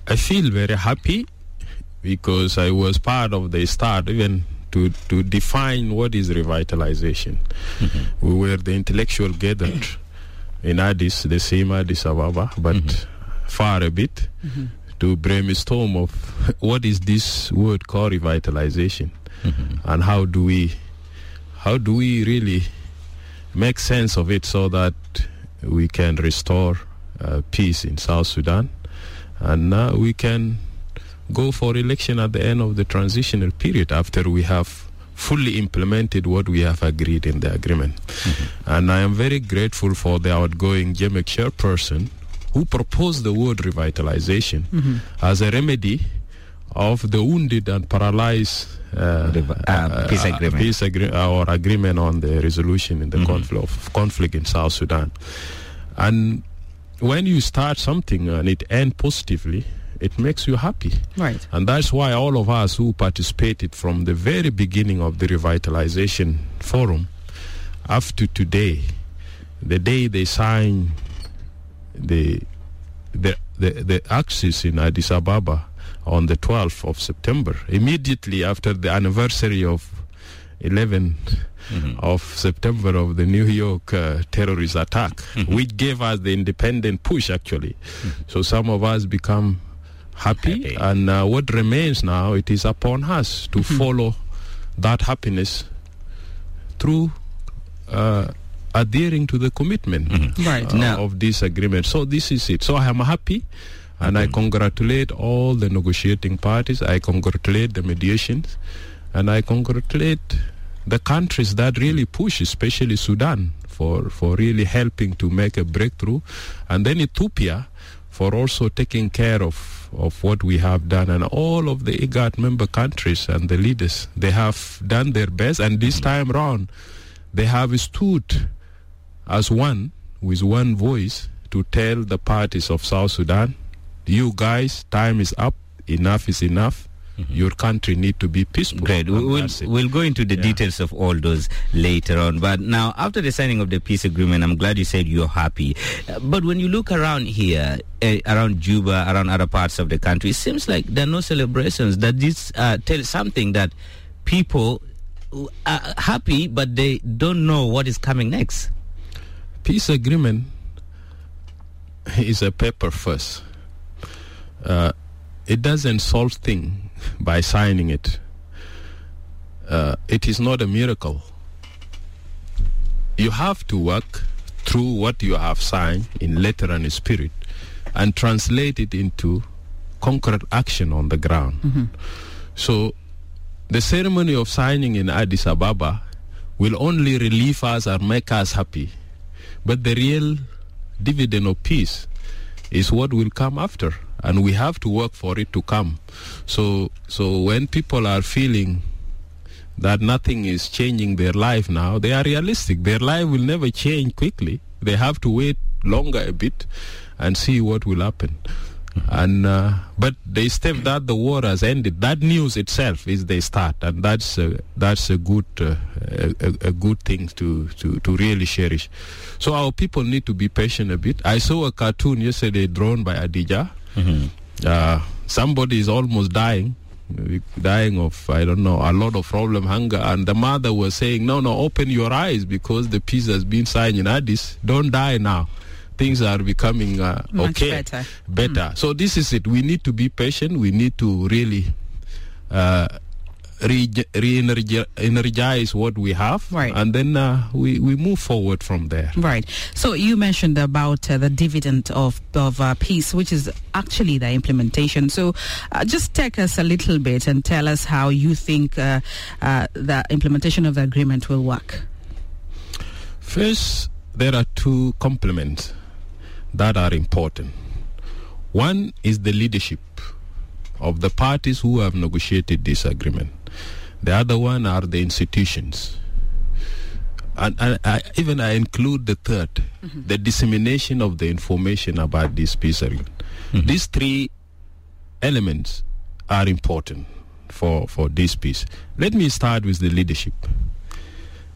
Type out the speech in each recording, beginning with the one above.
I feel very happy because I was part of the start, even to define what is revitalization. We were the intellectual gathered in Addis, the same Addis Ababa, but far a bit, to brainstorm of what is this word called revitalization, and how do we really make sense of it so that we can restore peace in South Sudan, and we can go for election at the end of the transitional period after we have fully implemented what we have agreed in the agreement. And I am very grateful for the outgoing GEMEC chairperson who proposed the word revitalization as a remedy of the wounded and paralyzed peace agreement. Or agreement on the resolution in the conflict in South Sudan. And when you start something and it ends positively, it makes you happy. Right. And that's why all of us who participated from the very beginning of the Revitalization Forum up to today, the day they signed the axis in Addis Ababa on the 12th of September, immediately after the anniversary of 11 of September of the New York terrorist attack, which gave us the independent push, actually. So some of us become happy. And what remains now, it is upon us to follow that happiness through adhering to the commitment of this agreement. So this is it. So I am happy, and I congratulate all the negotiating parties. I congratulate the mediations, and I congratulate the countries that really push, especially Sudan, for really helping to make a breakthrough, and then Ethiopia for also taking care of what we have done, and all of the IGAD member countries and the leaders. They have done their best, and this time round they have stood as one, with one voice, to tell the parties of South Sudan, you guys, time is up, enough is enough. Your country need to be peaceful. Great. We'll go into the details of all those later on. But now, after the signing of the peace agreement, I'm glad you said you're happy. But when you look around here, around Juba, around other parts of the country, it seems like there are no celebrations. That this tells something that people are happy, but they don't know what is coming next. Peace agreement is a paper first. It doesn't solve things by signing it. It is not a miracle. You have to work through what you have signed in letter and spirit and translate it into concrete action on the ground. So the ceremony of signing in Addis Ababa will only relieve us and make us happy. But the real dividend of peace is what will come after, and we have to work for it to come. So when people are feeling that nothing is changing their life now, they are realistic. Their life will never change quickly. They have to wait longer a bit and see what will happen. And but the step that the war has ended, that news itself is the start, and that's a good thing to really cherish. So our people need to be patient a bit. I saw a cartoon yesterday drawn by Adija. Somebody is almost dying of, I don't know, a lot of problem, hunger, and the mother was saying, no, open your eyes, because the peace has been signed in Addis. Don't die now. Things are becoming okay, better. So this is it. We need to be patient. We need to really re-energize what we have, and then we move forward from there. Right. So you mentioned about the dividend of peace, which is actually the implementation. So just take us a little bit and tell us how you think the implementation of the agreement will work. First, there are two complements that are important. One is the leadership of the parties who have negotiated this agreement. The other one are the institutions. And I include the third, the dissemination of the information about this peace agreement. These three elements are important for this peace. Let me start with the leadership.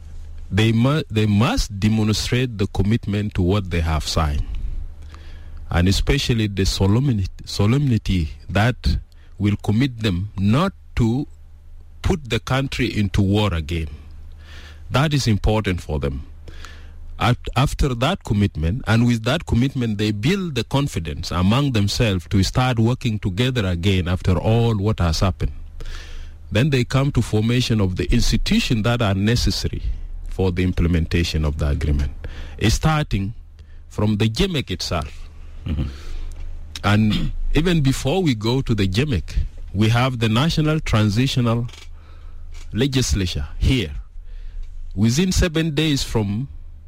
They must demonstrate the commitment to what they have signed. and especially the solemnity that will commit them not to put the country into war again. That is important for them. After that commitment, and with that commitment, they build the confidence among themselves to start working together again after all what has happened. Then they come to formation of the institutions that are necessary for the implementation of the agreement, starting from the GEMEC itself. Mm-hmm. And even before we go to the GEMEC, we have the National Transitional Legislature here. Within 7 days from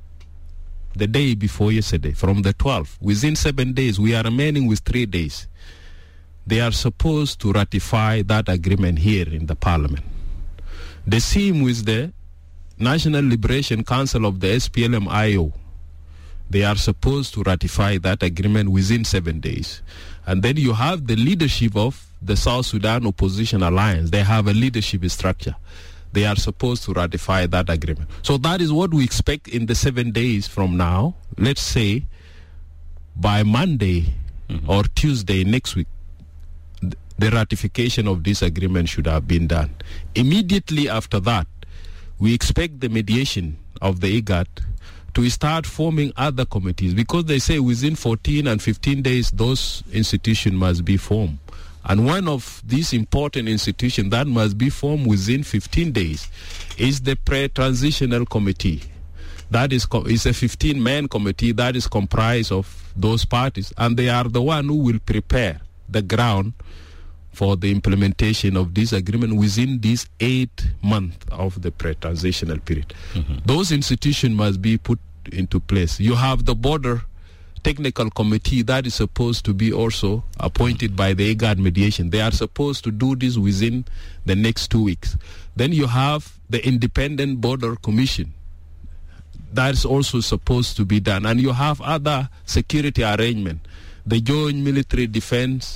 the day before yesterday, from the 12th, within 7 days, we are remaining with 3 days. They are supposed to ratify that agreement here in the Parliament. The same with the National Liberation Council of the SPLM-IO. They are supposed to ratify that agreement within 7 days. And then you have the leadership of the South Sudan Opposition Alliance. They have a leadership structure. They are supposed to ratify that agreement. So that is what we expect in the 7 days from now. Let's say by Monday or Tuesday next week, the ratification of this agreement should have been done. Immediately after that, we expect the mediation of the IGAD to start forming other committees, because they say within 14 and 15 days, those institutions must be formed. And one of these important institutions that must be formed within 15 days is the Pre-Transitional Committee. That is a 15-man committee that is comprised of those parties, and they are the one who will prepare the ground for the implementation of this agreement within this 8 months of the pre-transitional period. Mm-hmm. Those institutions must be put into place. You have the Border Technical Committee that is supposed to be also appointed by the IGAD mediation. They are supposed to do this within the next 2 weeks. Then you have the Independent Border Commission. That is also supposed to be done. And you have other security arrangements, the Joint Military Defense,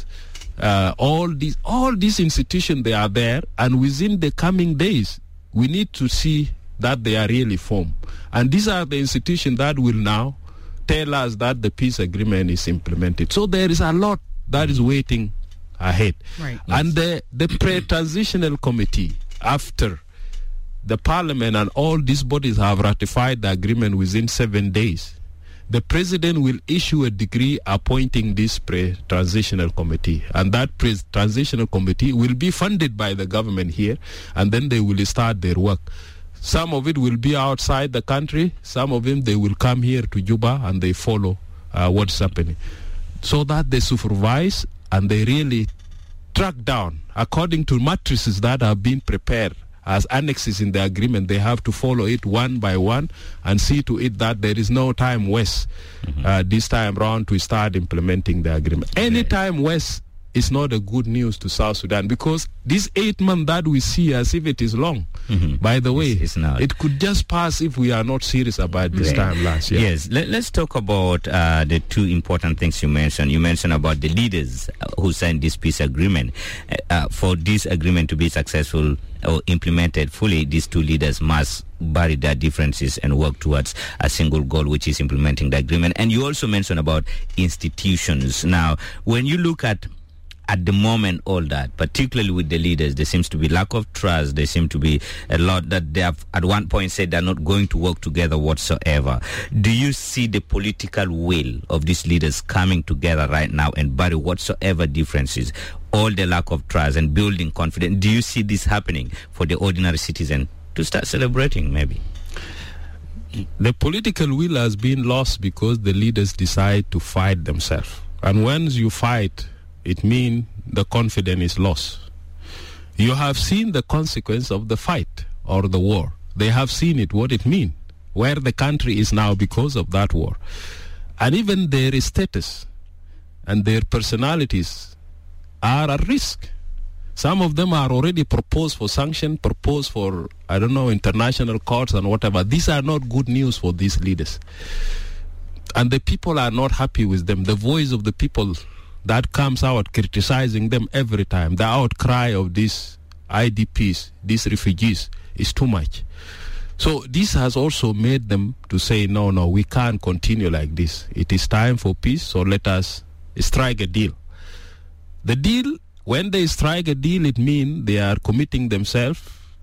all these institutions, they are there, and within the coming days, we need to see that they are really formed. And these are the institutions that will now tell us that the peace agreement is implemented. So there is a lot that is waiting ahead. Right. And the pre-transitional committee, after the parliament and all these bodies have ratified the agreement within 7 days, the president will issue a decree appointing this pre-transitional committee. And that pre-transitional committee will be funded by the government here, and then they will start their work. Some of it will be outside the country. Some of them, they will come here to Juba and they follow what's happening. So that they supervise and they really track down, according to matrices that have been prepared as annexes in the agreement. They have to follow it one by one and see to it that there is no time waste this time around to start implementing the agreement. Any time waste is not a good news to South Sudan, because this 8 months that we see as if it is long, by the way, it's not. It could just pass if we are not serious about this time last year. Yes, let's talk about the two important things you mentioned. You mentioned about the leaders who signed this peace agreement. For this agreement to be successful or implemented fully, these two leaders must bury their differences and work towards a single goal, which is implementing the agreement. And you also mentioned about institutions. Now, when you look at the moment, all that, particularly with the leaders, there seems to be lack of trust. There seem to be a lot that they have at one point said they're not going to work together whatsoever. Do you see the political will of these leaders coming together right now and bury whatsoever differences, all the lack of trust and building confidence? Do you see this happening for the ordinary citizen to start celebrating maybe? The political will has been lost because the leaders decide to fight themselves. And once you fight, it means the confidence is lost. You have seen the consequence of the fight or the war. They have seen it, what it means, where the country is now because of that war. And even their status and their personalities are at risk. Some of them are already proposed for sanction, proposed for, international courts and whatever. These are not good news for these leaders. And the people are not happy with them. The voice of the people that comes out criticizing them every time, the outcry of these IDPs, these refugees, is too much. So this has also made them to say, no, we can't continue like this. It is time for peace, so let us strike a deal. The deal, when they strike a deal, it means they are committing themselves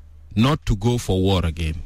not to go for war again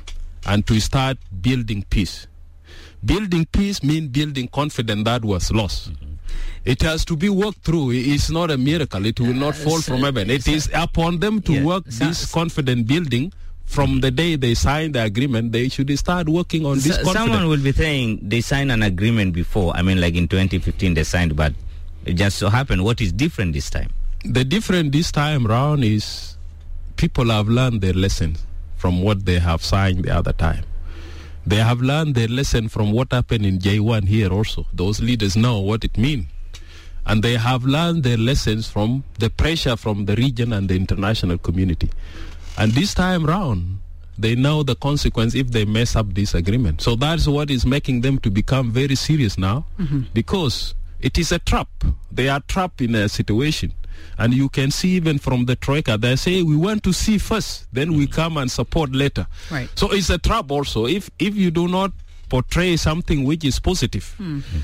and to start building peace. Building peace means building confidence that was lost. Mm-hmm. It has to be worked through. It's not a miracle. It will not fall from heaven. It is upon them to work this confident building. From the day they signed the agreement, they should start working on this confidence. Someone will be saying they signed an agreement before. I mean, like in 2015 they signed, but it just so happened. What is different this time? The difference this time around is people have learned their lessons from what they have signed the other time. They have learned their lesson from what happened in J1 here also. Those leaders know what it means. And they have learned their lessons from the pressure from the region and the international community. And this time round, they know the consequence if they mess up this agreement. So that's what is making them to become very serious now, because it is a trap. They are trapped in a situation. And you can see even from the Troika, they say, we want to see first, then we come and support later. Right. So it's a trap also. If you do not portray something which is positive,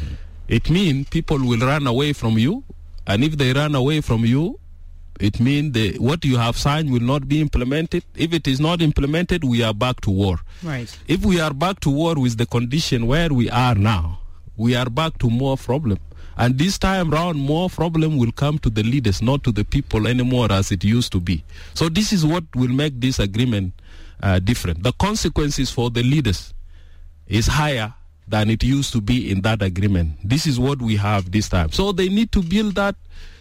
it means people will run away from you. And if they run away from you, it means what you have signed will not be implemented. If it is not implemented, we are back to war. Right. If we are back to war with the condition where we are now, we are back to more problem. And this time round, more problem will come to the leaders, not to the people anymore as it used to be. So this is what will make this agreement different. The consequences for the leaders is higher than it used to be in that agreement. This is what we have this time. So they need to build that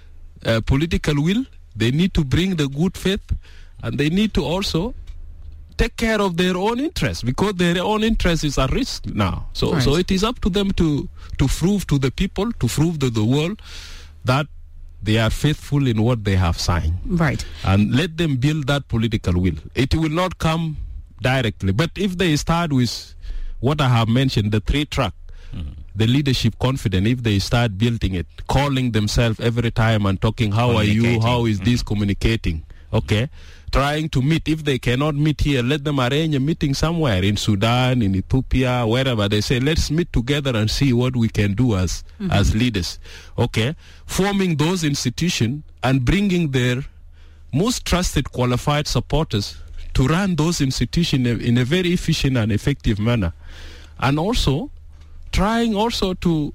political will. They need to bring the good faith, and they need to also take care of their own interests, because their own interests is at risk now. So it is up to them to prove to the people, to prove to the world that they are faithful in what they have signed. Right. And let them build that political will. It will not come directly. But if they start with what I have mentioned, the 3-track, the leadership confidence, if they start building it, calling themselves every time and talking, how are you, how is this, communicating, okay, trying to meet. If they cannot meet here, let them arrange a meeting somewhere in Sudan, in Ethiopia, wherever. They say, let's meet together and see what we can do as leaders, okay, forming those institutions and bringing their most trusted, qualified supporters to run those institutions in a very efficient and effective manner. And also trying also to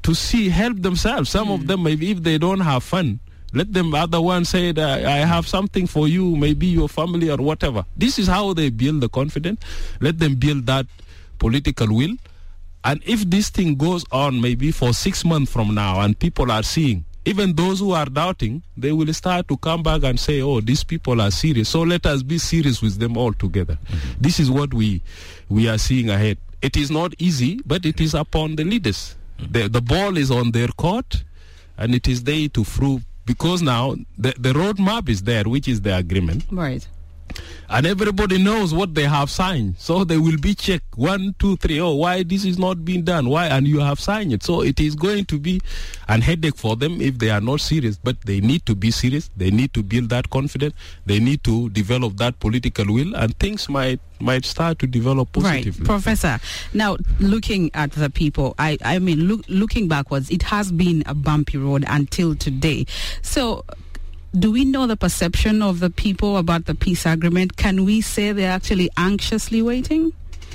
help themselves. Some of them, maybe if they don't have fun, let them other one say that I have something for you, maybe your family or whatever. This is how they build the confidence. Let them build that political will. And if this thing goes on maybe for 6 months from now and people are seeing, even those who are doubting, they will start to come back and say, oh, these people are serious. So let us be serious with them all together. This is what we are seeing ahead. It is not easy, but it is upon the leaders. The ball is on their court, and it is there to prove, because now the roadmap is there, which is the agreement. Right. And everybody knows what they have signed. So they will be checked 1, 2, 3. Oh, why this is not being done? Why? And you have signed it. So it is going to be an headache for them if they are not serious. But they need to be serious. They need to build that confidence. They need to develop that political will, and things might start to develop positively. Right, Professor. Now, looking at the people, I mean, looking backwards, it has been a bumpy road until today. So, do we know the perception of the people about the peace agreement? Can we say they're actually anxiously waiting?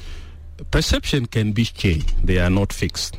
Perception can be changed. They are not fixed.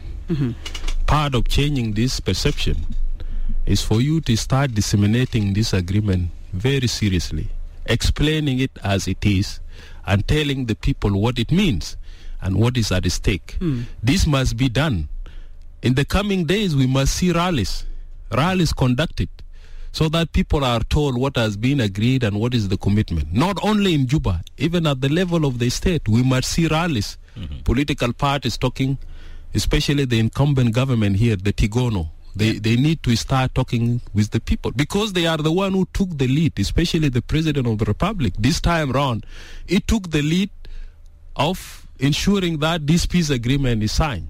Part of changing this perception is for you to start disseminating this agreement very seriously, explaining it as it is, and telling the people what it means and what is at stake. This must be done. In the coming days, we must see rallies conducted, so that people are told what has been agreed and what is the commitment. Not only in Juba, even at the level of the state, we must see rallies. Political parties talking, especially the incumbent government here, the Tigono. They need to start talking with the people, because they are the one who took the lead, especially the President of the Republic. This time around, he took the lead of ensuring that this peace agreement is signed.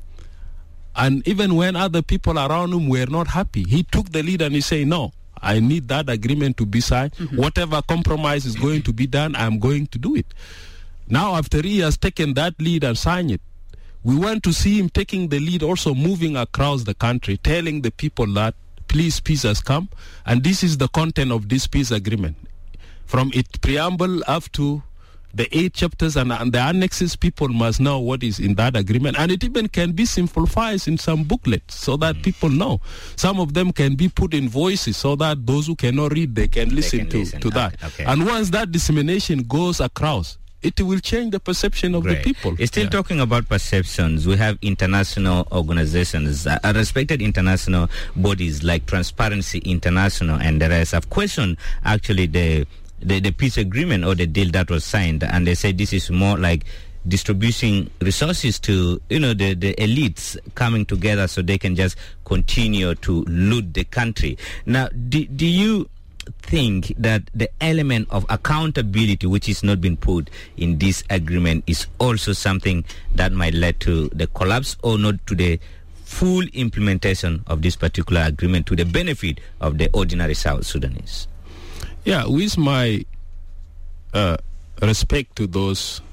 And even when other people around him were not happy, he took the lead and he said, no, I need that agreement to be signed. Whatever compromise is going to be done, I'm going to do it. Now, after he has taken that lead and signed it, we want to see him taking the lead, also moving across the country, telling the people that, please, peace has come, and this is the content of this peace agreement. From its preamble up to the 8 chapters and the annexes, people must know what is in that agreement. And it even can be simplified in some booklets so that people know. Some of them can be put in voices so that those who cannot read, they can listen to that. Okay. And once that dissemination goes across, it will change the perception of the people. Still talking about perceptions, we have international organizations, respected international bodies like Transparency International and the rest have questioned actually the peace agreement or the deal that was signed, and they say this is more like distributing resources to the elites coming together so they can just continue to loot the country. Now, do you think that the element of accountability which is not been put in this agreement is also something that might lead to the collapse or not to the full implementation of this particular agreement to the benefit of the ordinary South Sudanese? Yeah, with my respect to those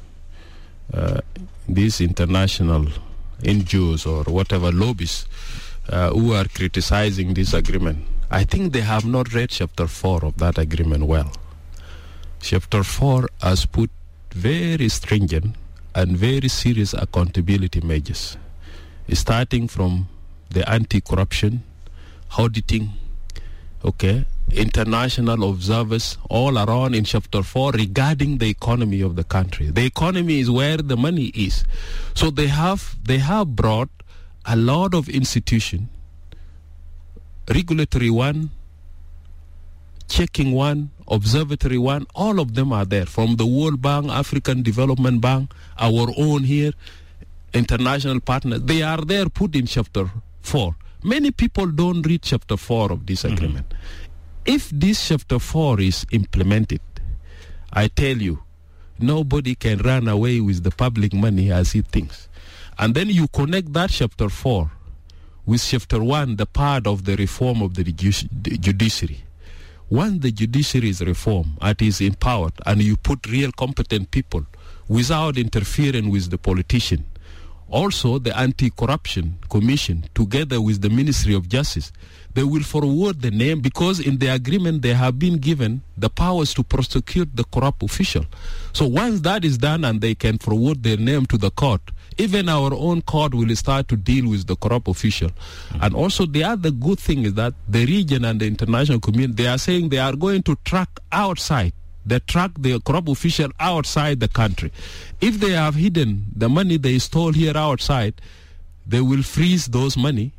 these international NGOs or whatever lobbies who are criticizing this agreement, I think they have not read Chapter 4 of that agreement well. Chapter 4 has put very stringent and very serious accountability measures, starting from the anti-corruption, auditing, international observers all around in Chapter 4 regarding the economy of the country. The economy is where the money is. So they have brought a lot of institutions, regulatory one, checking one, observatory one, all of them are there. From the World Bank, African Development Bank, our own here, international partners, they are there put in Chapter 4. Many people don't read Chapter 4 of this agreement. If this Chapter 4 is implemented, I tell you, nobody can run away with the public money as he thinks. And then you connect that Chapter 4 with Chapter 1, the part of the reform of the judiciary. Once the judiciary is reformed, it is empowered, and you put real competent people without interfering with the politician. Also, the Anti-Corruption Commission, together with the Ministry of Justice, they will forward the name, because in the agreement they have been given the powers to prosecute the corrupt official. So once that is done and they can forward their name to the court, even our own court will start to deal with the corrupt official. And also the other good thing is that the region and the international community, they are saying they are going to track outside. They track the corrupt official outside the country. If they have hidden the money they stole here outside, they will freeze those money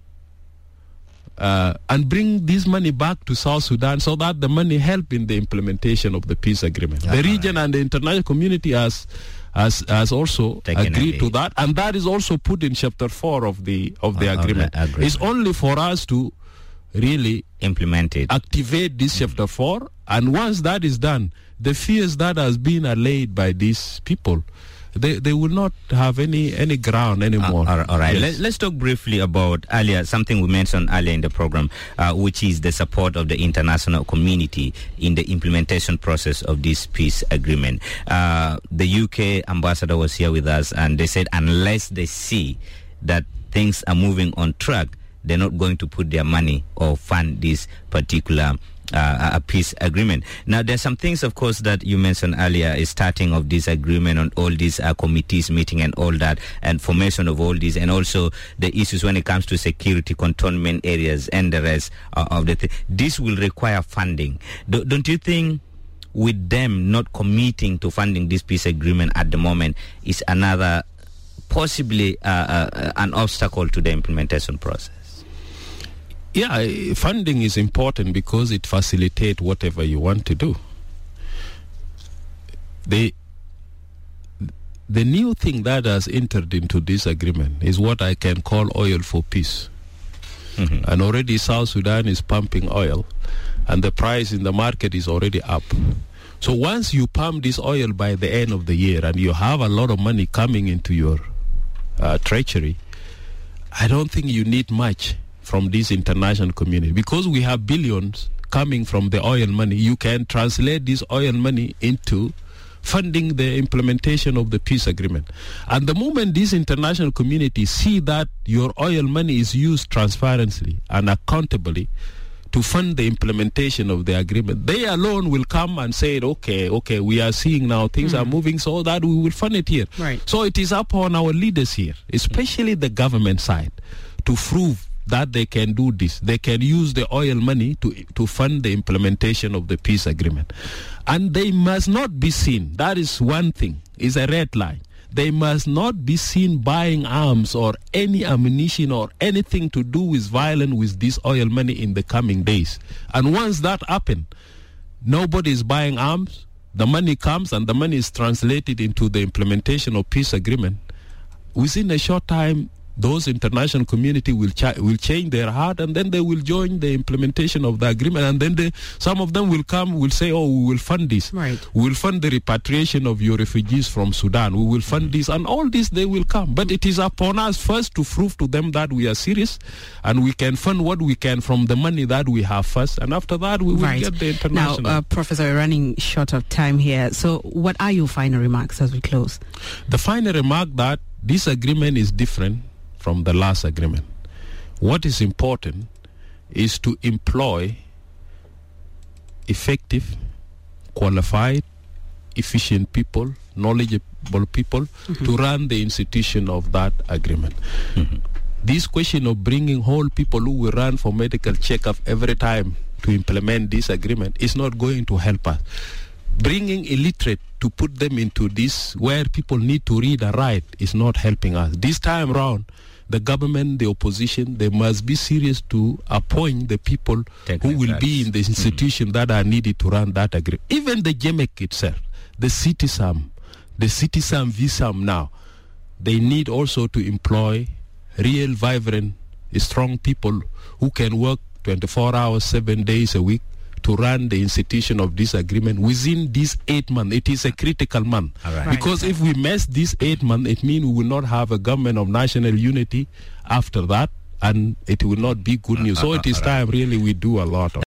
and bring this money back to South Sudan so that the money help in the implementation of the peace agreement. The region and the international community has also agreed to that, and that is also put in Chapter 4 of the agreement. It's only for us to really implement it, activate this Chapter 4, and once that is done, the fears that has been allayed by these people, they will not have any ground anymore. All right. Yes. Let's talk briefly about something we mentioned earlier in the program, which is the support of the international community in the implementation process of this peace agreement. The UK ambassador was here with us, and they said unless they see that things are moving on track, they're not going to put their money or fund this particular a peace agreement. Now, there's some things, of course, that you mentioned earlier, is starting of this agreement on all these committees meeting and all that, and formation of all these, and also the issues when it comes to security, cantonment areas, and the rest of the thing. This will require funding. Don't you think with them not committing to funding this peace agreement at the moment is another, possibly an obstacle to the implementation process? Yeah, funding is important because it facilitates whatever you want to do. The new thing that has entered into this agreement is what I can call oil for peace. Mm-hmm. And already South Sudan is pumping oil, and the price in the market is already up. So once you pump this oil by the end of the year and you have a lot of money coming into your treasury, I don't think you need much from this international community, because we have billions coming from the oil money. You can translate this oil money into funding the implementation of the peace agreement. And the moment this international community see that your oil money is used transparently and accountably to fund the implementation of the agreement, they alone will come and say, okay, we are seeing now things are moving, so that we will fund it here. Right. So it is upon our leaders here, especially the government side, to prove that they can do this. They can use the oil money to fund the implementation of the peace agreement. And they must not be seen, that is one thing, is a red line. They must not be seen buying arms or any ammunition or anything to do with violence with this oil money in the coming days. And once that happens, nobody is buying arms, the money comes and the money is translated into the implementation of peace agreement. Within a short time, those international community will change their heart, and then they will join the implementation of the agreement. And then some of them will come, will say, oh, we will fund this. Right. We will fund the repatriation of your refugees from Sudan. We will fund this. And all this, they will come. But it is upon us first to prove to them that we are serious, and we can fund what we can from the money that we have first. And after that, we will get the international. Now, Professor, we're running short of time here. So what are your final remarks as we close? The final remark that this agreement is different from the last agreement. What is important is to employ effective, qualified, efficient people, knowledgeable people to run the institution of that agreement. This question of bringing whole people who will run for medical checkup every time to implement this agreement is not going to help us. Bringing illiterate to put them into this where people need to read and write is not helping us. This time around, the government, the opposition, they must be serious to appoint the people who will be in the institution that are needed to run that agreement. Even the GEMEC itself, the CITISAM VISAM now, they need also to employ real, vibrant, strong people who can work 24 hours, 7 days a week to run the institution of this agreement within this 8 months. It is a critical month. Because if we miss this 8 months, it means we will not have a government of national unity after that, and it will not be good news. So it is time really we do a lot of